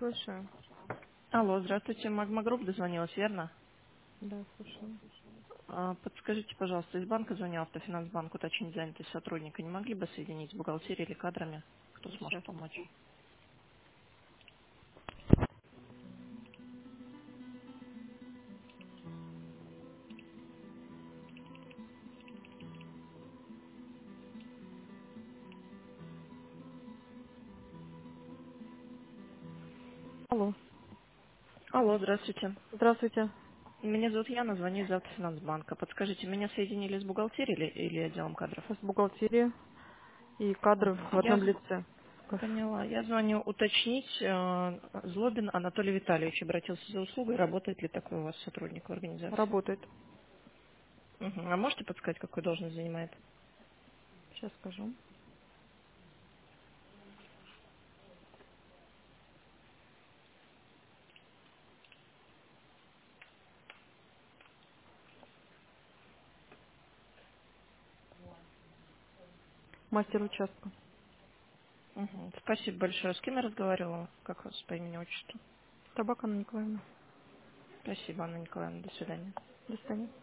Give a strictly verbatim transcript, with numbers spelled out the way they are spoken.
Слушаю. Алло, здравствуйте, Магма Групп дозвонилась, верно? Да, слушаю. А, Подскажите, пожалуйста, из банка звонил Автофинансбанк, уточнить занятость сотрудника. Не могли бы соединить с бухгалтерией или кадрами? Кто сможет Сейчас. помочь? Алло. Алло, здравствуйте. Здравствуйте. Меня зовут Яна, звоню из Автофинансбанка. Подскажите, меня соединили с бухгалтерией или, или отделом кадров? Сейчас бухгалтерия и кадры Мгм. в Я одном з- лице. поняла. Я звоню уточнить. э, Злобин Анатолий Витальевич обратился за услугой. Работает ли такой у вас сотрудник в организации? Работает. Мгм. А можете подсказать, какую должность занимает? Сейчас скажу. Мастер участка. Мгм. Спасибо большое. С кем я разговаривала? Как вас по имени отчеству? Табак Анна Николаевна. Спасибо, Анна Николаевна. До свидания. До свидания.